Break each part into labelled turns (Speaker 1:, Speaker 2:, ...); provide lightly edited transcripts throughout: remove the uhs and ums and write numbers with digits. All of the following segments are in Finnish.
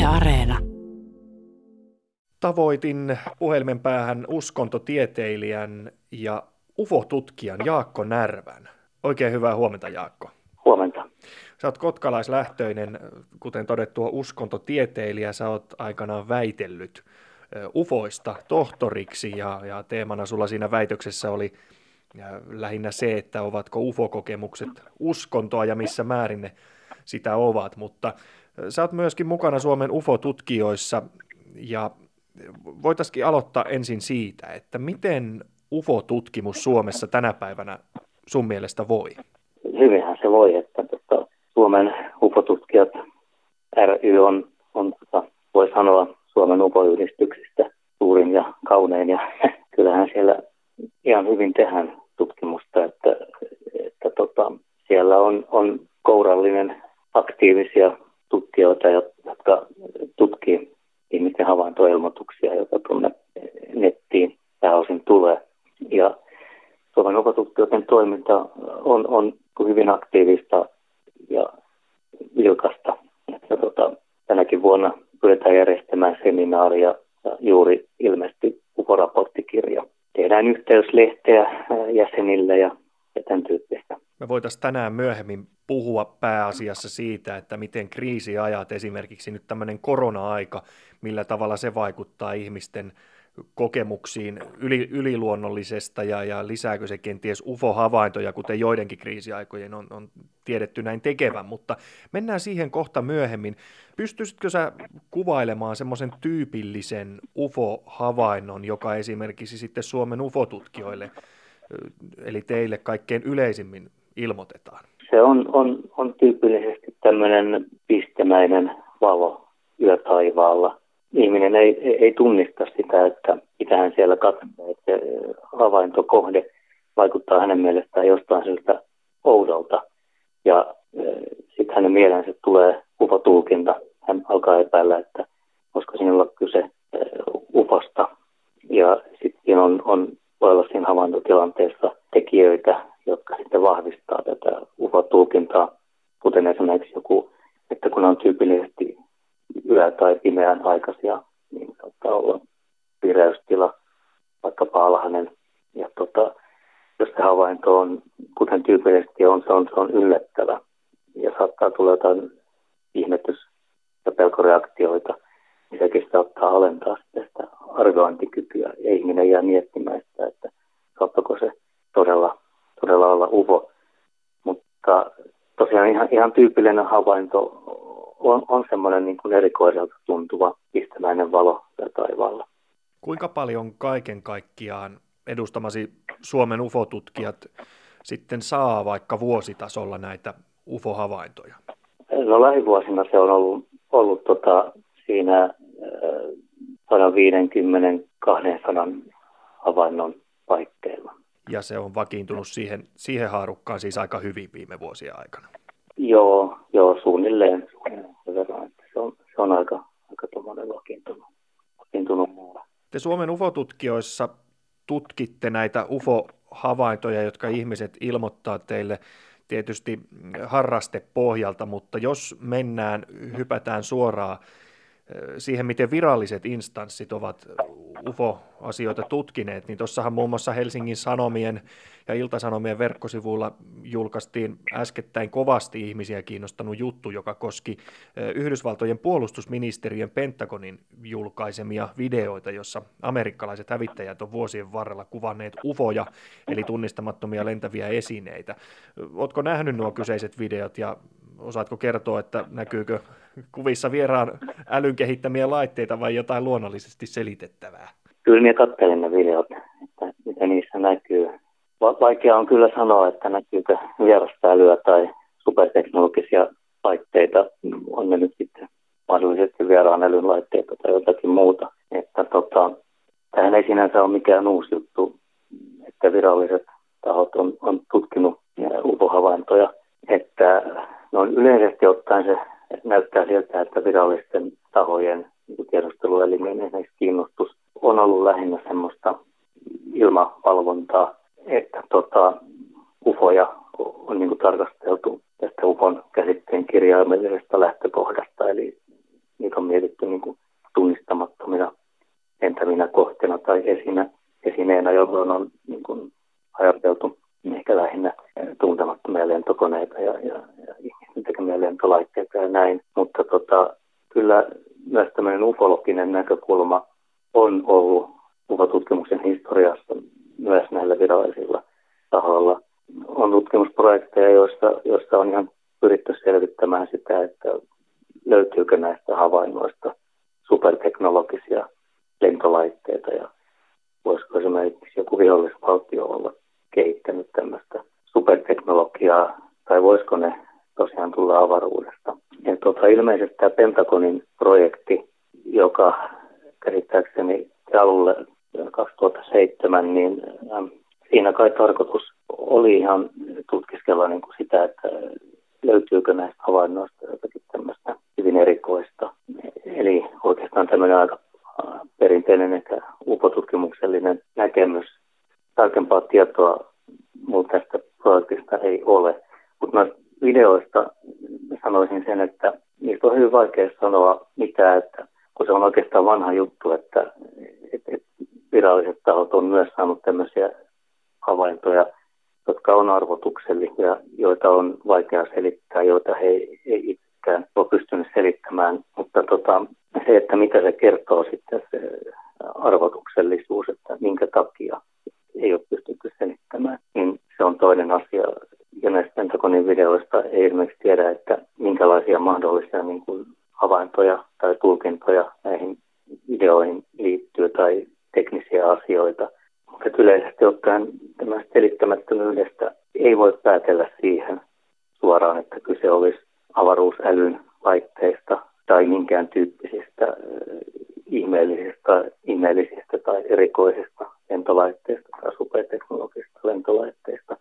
Speaker 1: Areena.
Speaker 2: Tavoitin puhelimen päähän uskontotieteilijän ja ufotutkijan Jaakko Närvän. Oikein hyvää huomenta, Jaakko.
Speaker 3: Huomenta.
Speaker 2: Sä oot kotkalaislähtöinen, kuten todettua uskontotieteilijä. Sä oot aikanaan väitellyt ufoista tohtoriksi ja teemana sulla siinä väitöksessä oli lähinnä se, että ovatko ufokokemukset uskontoa ja missä määrin ne sitä ovat, mutta sä oot myöskin mukana Suomen ufotutkijoissa ja voitaisiin aloittaa ensin siitä, että miten ufotutkimus Suomessa tänä päivänä sun mielestä voi?
Speaker 3: Hyvinhän se voi, että Suomen ufotutkijat ry on voi sanoa Suomen ufoyhdistyksistä suurin ja kaunein ja kyllähän siellä ihan hyvin tehdään tutkimusta, että siellä on kourallinen aktiivisia tutkijoita, jotka tutkii ihmisten havaintoilmoituksia, joita tuonne nettiin pääosin tulee. Ja Suomen ufotutkijoiden toiminta on hyvin aktiivista ja vilkasta. Tänäkin vuonna pyritään järjestämään seminaaria ja juuri ilmestyi UFO-raporttikirja. Tehdään yhteyslehteä jäsenille ja tämän tyyppistä.
Speaker 2: Me voitaisiin tänään myöhemmin puhua pääasiassa siitä, että miten kriisiajat, esimerkiksi nyt tämmöinen korona-aika, millä tavalla se vaikuttaa ihmisten kokemuksiin yliluonnollisesta ja lisääkö se kenties UFO-havaintoja, kuten joidenkin kriisiaikojen on tiedetty näin tekevän, mutta mennään siihen kohta myöhemmin. Pystyisitkö sä kuvailemaan semmoisen tyypillisen UFO-havainnon, joka esimerkiksi sitten Suomen ufotutkijoille, eli teille kaikkein yleisimmin ilmoitetaan?
Speaker 3: Se on tyypillisesti tämmöinen pistemäinen valo yötaivaalla. Ihminen ei tunnista sitä, että mitä hän siellä katsoo. Että se havaintokohde vaikuttaa hänen mielestään jostain siltä oudolta. Ja sitten hänen mieleensä tulee ufotulkinta. Hän alkaa epäillä, että olisiko sinulla kyse ufosta. Ja sitten voi olla siinä havaintotilanteessa tekijöitä, jotka sitten vahvistaa tätä ufotulkintaa. Kuten esimerkiksi joku, että kun on tyypillisesti yö- tai pimeän aikaisia, niin saattaa olla vireystila, vaikkapa alhainen. Ja jos se havainto on, kuten tyypillisesti on, se on yllättävä. Ja saattaa tulla jotain ihmetys- ja pelkoreaktioita, niin sekin saattaa alentaa sitä arviointikykyä. Ja ihminen jää miettimään sitä, että saattaako se todella olla UFO. Mutta tosiaan ihan tyypillinen havainto on semmoinen niin kuin erikoiselta tuntuva pistemäinen valo taivaalla.
Speaker 2: Kuinka paljon kaiken kaikkiaan edustamasi Suomen ufotutkijat sitten saa vaikka vuositasolla näitä UFO-havaintoja?
Speaker 3: No lähivuosina se on ollut siinä 150-200 havainnon paikkeilla.
Speaker 2: Ja se on vakiintunut siihen haarukkaan siis aika hyvin viime vuosien aikana.
Speaker 3: Joo, suunnilleen sen verran, että se on aika tuommoinen vakiintunut muulla.
Speaker 2: Te Suomen ufotutkijoissa tutkitte näitä UFO-havaintoja, jotka ihmiset ilmoittaa teille tietysti harrastepohjalta, mutta jos hypätään suoraan siihen, miten viralliset instanssit ovat UFO-asioita tutkineet, niin tuossahan muun muassa Helsingin Sanomien ja Ilta-Sanomien verkkosivuilla julkaistiin äskettäin kovasti ihmisiä kiinnostanut juttu, joka koski Yhdysvaltojen puolustusministeriön Pentagonin julkaisemia videoita, jossa amerikkalaiset hävittäjät on vuosien varrella kuvanneet UFOja, eli tunnistamattomia lentäviä esineitä. Ootko nähnyt nuo kyseiset videot ja osaatko kertoa, että näkyykö kuvissa vieraan älyn kehittämiä laitteita vai jotain luonnollisesti selitettävää?
Speaker 3: Kyllä minä katselin ne videot, että mitä niissä näkyy. Vaikea on kyllä sanoa, että näkyykö vierasta älyä tai superteknologisia laitteita. On ne nyt sitten mahdollisesti vieraan älyn laitteita tai jotakin muuta. Että tämähän ei sinänsä ole mikään uusi juttu, että viralliset tahot on tutkinut UFO-havaintoja. Että yleisesti ottaen se näyttää siltä, että virallisten tahojen tiedusteluelimien esimerkiksi kiinnostus on ollut lähinnä semmoista ilmavalvontaa, että UFOja on niin kuin tarkasteltu tästä UFOn käsitteen kirjaimellisesta lähtökohdasta, eli niitä on mietitty tai esineenä, jolloin on niin kuin ajateltu ehkä lähinnä tuntemattomia lentokoneita ja ihmisten tekemiä lentolaitteita ja näin. Mutta kyllä myös tämmöinen ufologinen näkökulma on ollut UFO-tutkimuksen historiassa myös näillä virallisilla tahoilla. On tutkimusprojekteja, joissa on ihan pyritty selvittämään sitä, että löytyykö näistä havainnoista superteknologisia lentolaitteita ja voisiko esimerkiksi joku vihollisvaltio olla kehittänyt tämmöistä superteknologiaa tai voisiko ne tosiaan tulla avaruudesta. Ja ilmeisesti tämä Pentagonin projekti, joka käsittääkseni alulle 2007, niin siinä kai tarkoitus oli ihan tutkiskella niin kuin sitä, että löytyykö näistä havainnoista jotakin tämmöistä hyvin erikoista. Eli oikeastaan tämmöinen aika perinteinen ehkä UFO-tutkimuksellinen näkemys. Tarkempaa tietoa minulla tästä projektista ei ole. Mutta noista videoista sanoisin sen, että niistä on hyvin vaikea sanoa mitään, että kun se on oikeastaan vanha juttu, että viralliset tahot on myös saanut tämmöisiä havaintoja, jotka on arvotuksellisia, joita on vaikea selittää, joita he ei itsekään ole pystynyt selittämään. Mutta se, että mitä se kertoo sitten se arvotuksellisuus, että minkä takia ei ole pystytty selittämään, niin se on toinen asia. Ja näistä Pentagonin videoista ei esimerkiksi tiedä, että minkälaisia mahdollisia niin kuin havaintoja tai tulkintoja näihin videoihin liittyy tai teknisiä asioita. Mutta yleisesti ottaen tämmöistä selittämättömyydestä ei voi päätellä siihen suoraan, että kyse olisi avaruusälyn laitteista tai minkään tyyppisistä ihmeellisistä tai erikoisista lentolaitteista tai superteknologisista lentolaitteista.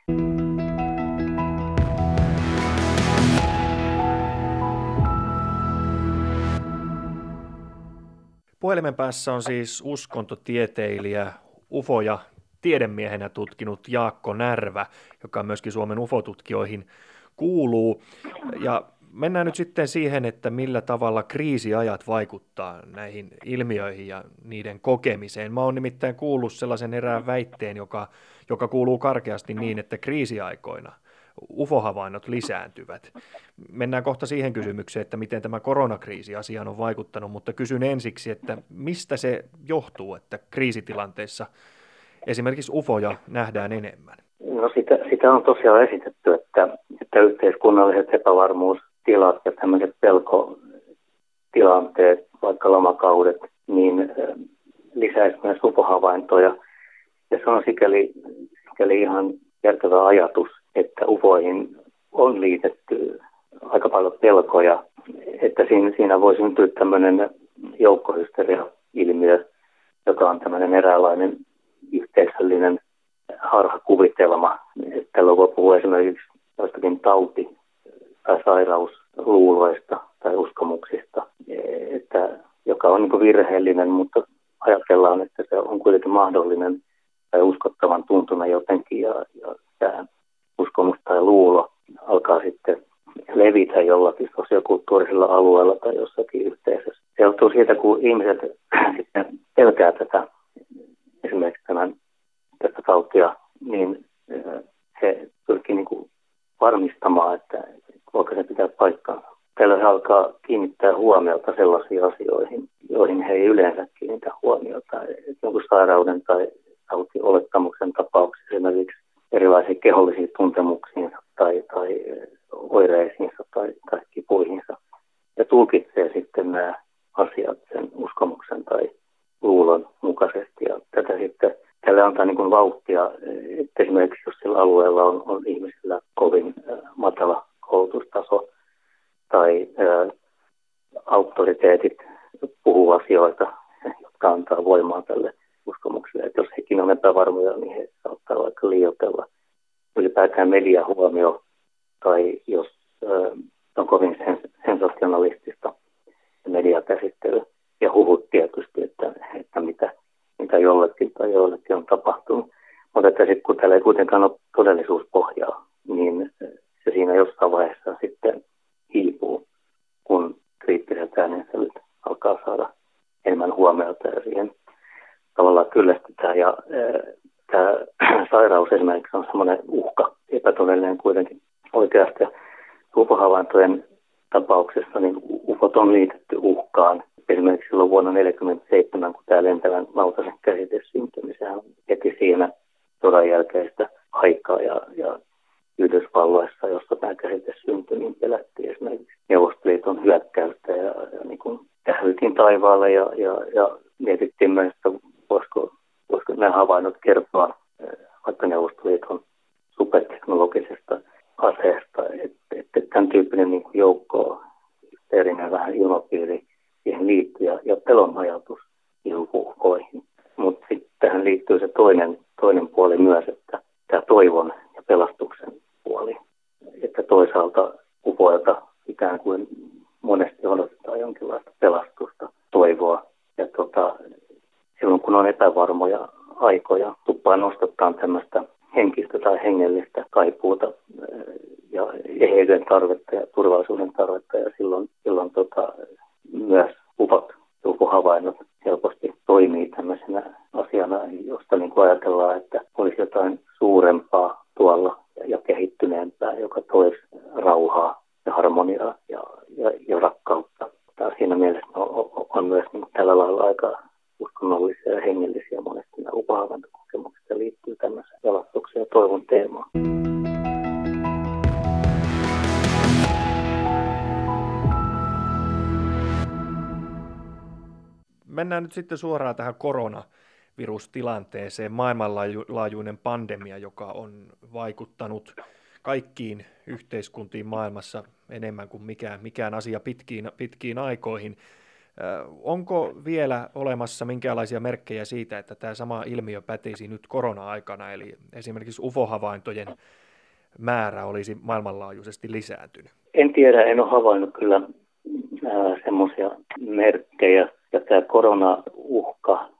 Speaker 2: Puhelimen päässä on siis uskontotieteilijä, UFO- ja tiedemiehenä tutkinut Jaakko Närvä, joka myöskin Suomen UFO-tutkijoihin kuuluu. Ja mennään nyt sitten siihen, että millä tavalla kriisiajat vaikuttaa näihin ilmiöihin ja niiden kokemiseen. Mä oon nimittäin kuullut sellaisen erään väitteen, joka kuuluu karkeasti niin, että kriisiaikoina UFO-havainnot lisääntyvät. Mennään kohta siihen kysymykseen, että miten tämä koronakriisi asiaan on vaikuttanut, mutta kysyn ensiksi, että mistä se johtuu, että kriisitilanteissa esimerkiksi UFOja nähdään enemmän?
Speaker 3: No sitä on tosiaan esitetty, että yhteiskunnalliset epävarmuustilat ja tämmöiset pelkotilanteet, vaikka lomakaudet, niin lisäisi myös UFO-havaintoja. Ja se on sikäli ihan järkevä ajatus, että UFOihin on liitetty aika paljon pelkoja, että siinä voi syntyä tämmöinen joukkohysteria-ilmiö, joka on tämmöinen eräänlainen yhteisöllinen harhakuvitelma. Tällä voi puhua esimerkiksi jostakin tauti- tai sairausluuloista tai uskomuksista, joka on niin kuin virheellinen, mutta ajatellaan, että se on kuitenkin mahdollinen tai uskottavan tuntuna jotenkin ja tämä uskomus tai luulo alkaa sitten levitä jollakin sosiokulttuurisella alueella tai jossakin yhteisössä. Se johtuu siitä, kun ihmiset sitten pelkää esimerkiksi tätä tautia, niin he pyrkii niin kuin varmistamaan, että voiko se pitää paikkaansa. Tällöin he alkaa kiinnittää huomiota sellaisiin asioihin, joihin he ei yleensä kiinnitä huomiota. Jonkun sairauden tai tautiolettamuksen tapauksessa esimerkiksi erilaisiin kehollisiin tuntemuksiinsa tai oireisiinsa tai kipuihinsa. Ja tulkitsee sitten nämä asiat sen uskomuksen tai luulon mukaisesti. Ja tätä sitten tälle antaa niin kuin vauhtia, että esimerkiksi jos sillä alueella on ihmisillä kovin matala koulutustaso tai auktoriteetit puhuu asioita, jotka antaa voimaa tälle uskomukselle. Että jos hekin on epävarmoja, niin he saattaa vaikka liioitella ylipäätään mediahuomio tai jos on kovin sensationalistista mediakäsittely ja huhut tietysti, että mitä jollekin tai joillekin on tapahtunut. Mutta että sitten kun täällä ei kuitenkaan ole todellisuuspohjaa, niin se siinä jossain vaiheessa sitten hiipuu, kun kriittiset äänensävyt alkaa saada enemmän huomiota ja siihen tavallaan kyllästytään ja tämä sairaus esimerkiksi on semmoinen uhka, epätodellinen kuitenkin oikeasti. UFO-havaintojen tapauksessa niin UFOt on liitetty uhkaan. Esimerkiksi silloin vuonna 1947, kun tämä lentävän lautasen käsite syntyi, niin sehän heti siinä sodan jälkeistä aikaa ja Yhdysvalloissa, jossa tämä käsite syntyi, niin pelättiin esimerkiksi Neuvostoliiton hyökkäystä ja niin kuin tähyltiin taivaalle ja mietittiin myös, että voisiko nämä havainnot kertoa vaikka Neuvostoliiton superteknologisesta aseesta, että tämän tyyppinen niin kuin joukko, hysteerinen vähän ilmapiiri siihen liittyy ja pelon ajatus UFOihin. Mutta sitten tähän liittyy se toinen puoli myös, että tämä toivon ja pelastuksen puoli. Että toisaalta UFOilta ikään kuin monesti odotetaan jonkinlaista pelastusta, toivoa. Ja silloin kun on epävarmoja aikoja, tuppaa nostattaa tämmöistä henkistä tai hengellistä kaipuuta ja eheyden tarvetta ja turvallisuuden tarvetta. Ja silloin myös UFO-havainnot helposti toimii tämmöisenä asiana, josta niin kuin ajatellaan, että olisi jotain suurempaa tuolla ja kehittyneempää, joka toisi rauhaa ja harmoniaa ja rakkautta. Tämä siinä mielessä on myös niin kuin tällä lailla aika uskonnollisia ja hengellisiä monesti nämä UFO-havaintokokemukset liittyy tämmöiseen pelastuksen ja toivon teemaan.
Speaker 2: Mennään nyt sitten suoraan tähän koronavirustilanteeseen. Maailmanlaajuinen pandemia, joka on vaikuttanut kaikkiin yhteiskuntiin maailmassa enemmän kuin mikään asia pitkiin aikoihin. Onko vielä olemassa minkälaisia merkkejä siitä, että tämä sama ilmiö pätisi nyt korona-aikana, eli esimerkiksi UFO-havaintojen määrä olisi maailmanlaajuisesti lisääntynyt?
Speaker 3: En tiedä, en ole havainnut kyllä semmoisia merkkejä. Ja tämä korona-uhka,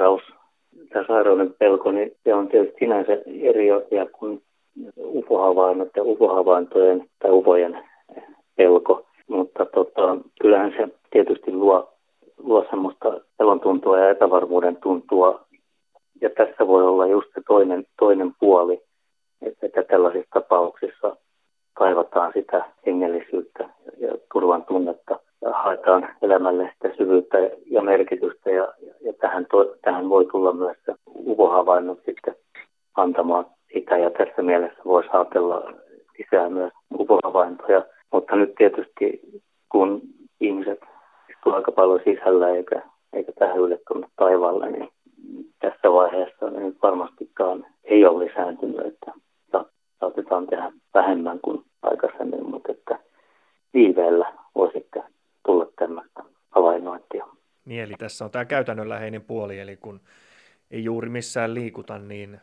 Speaker 3: tämä sairauden pelko, niin se on tietysti sinänsä eri asia kuin UFO-havainnot ja UFO-havaintojen tai UFOjen pelko. Mutta kyllähän se tietysti luo semmoista pelon tuntua ja epävarmuuden tuntua. Ja tässä voi olla just se toinen puoli, että tällaisissa tapauksissa kaivataan sitä hengellisyyttä ja turvan tunnetta. Ja haetaan elämälle sitä syvyyttä ja merkitystä ja tähän voi tulla myös UFO-havainnot sitten antamaan sitä ja tässä mielessä voisi ajatella lisää myös UFO-havaintoja. Mutta nyt tietysti kun ihmiset istuu aika paljon sisällä eikä tähän ylle tuonne taivaalle, niin tässä vaiheessa niin varmastikaan ei ole lisääntynyt, että saatetaan tehdä vähemmän kuin aikaisemmin, mutta että viiveellä voi sitten tulla tämmöistä havainnointia.
Speaker 2: Niin, eli tässä on tämä käytännönläheinen puoli, eli kun ei juuri missään liikuta, niin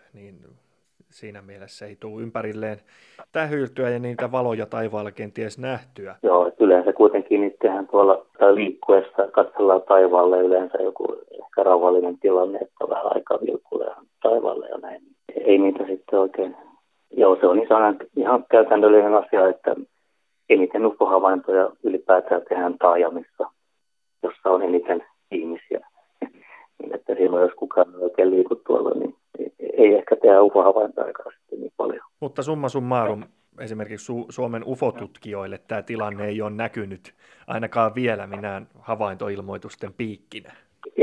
Speaker 2: siinä mielessä ei tule ympärilleen tähyiltyä ja niitä valoja taivaalla kenties nähtyä.
Speaker 3: Joo, että yleensä kuitenkin niitähän tuolla liikkuessa katsellaan taivaalle yleensä joku ehkä rauhallinen tilanne, että vähän aikaa vilkulee taivaalle ja näin. Ei niitä sitten oikein. Joo, se on ihan käytännöllinen asia, että eniten UFO-havaintoja ylipäätään tehdään taajamissa, jossa on eniten ihmisiä. Että silloin, jos kukaan ei oikein liiku tuolla, niin ei ehkä tehdä UFO-havaintoja sitten niin paljon.
Speaker 2: Mutta summa summarum, esimerkiksi Suomen UFO-tutkijoille tämä tilanne ei ole näkynyt ainakaan vielä minään havaintoilmoitusten piikkinä.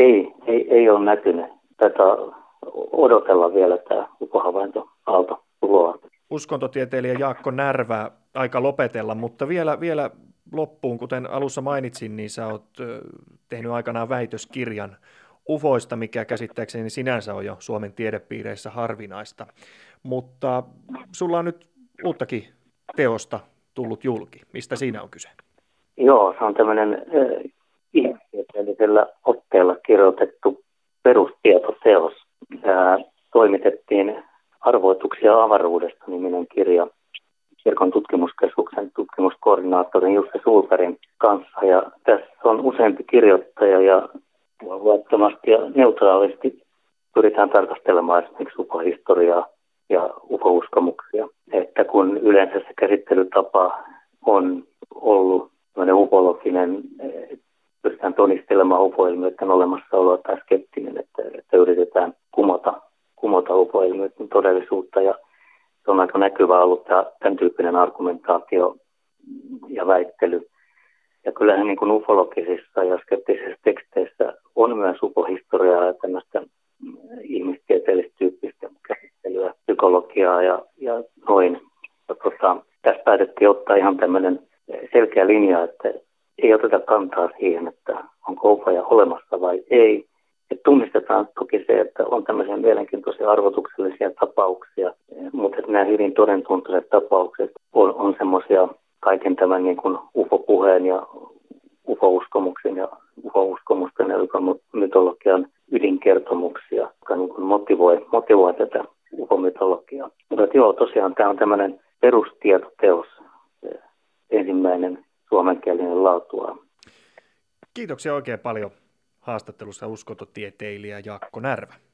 Speaker 3: Ei ole näkynyt. Tätä odotella vielä tämä UFO-havainto-aalto tuloa.
Speaker 2: Uskontotieteilijä Jaakko Närvä, aika lopetella, mutta vielä loppuun, kuten alussa mainitsin, niin sä oot tehnyt aikanaan väitöskirjan UFOista, mikä käsittääkseni sinänsä on jo Suomen tiedepiireissä harvinaista. Mutta sulla on nyt uuttakin teosta tullut julki. Mistä siinä on kyse?
Speaker 3: Joo, se on tämmöinen ihmistieteellisellä otteella kirjoitettu perustietoteos. Toimitettiin Arvoituksia avaruudesta -niminen kirja Kirkon tutkimuskeskuksen tutkimuskoordinaattorin Jussi Sulperin kanssa. Ja tässä on useampi kirjoittaja ja luovattomasti ja neutraalisti pyritään tarkastelemaan esimerkiksi UFO-historiaa ja UFO-uskomuksia. Että kun yleensä se käsittelytapa on ollut ufologinen, pyritään todistelemaan UFO-ilmiöiden olemassaoloa tai skeptinen, että yritetään UFO-ilmiöt on todellisuutta ja se on aika näkyvä ollut tämän tyyppinen argumentaatio ja väittely. Ja kyllähän niin kuin ufologisissa ja skeptisissä teksteissä on myös UFO-historiaa ja tämmöistä ihmistieteellistä tyyppistä käsittelyä, psykologiaa ja noin. Ja tässä päätettiin ottaa ihan tämmöinen selkeä linja, että ei oteta kantaa siihen, että onko ufoja olemassa vai ei. Et tunnistetaan toki se, että on tämmöisiä mielenkiintoisia arvotuksellisia tapauksia, mutta nämä hyvin todentuntuiset tapaukset on semmoisia kaiken tämän niin kuin UFO-puheen ja UFO-uskomuksen ja UFO-uskomusten ja mytologian ydinkertomuksia, jotka niin kuin motivoi tätä UFO-mytologiaa. Mutta joo, tosiaan tämä on tämmöinen perustietoteos, ensimmäinen suomenkielinen lautua.
Speaker 2: Kiitoksia oikein paljon haastattelussa uskontotieteilijä Jaakko Närvä.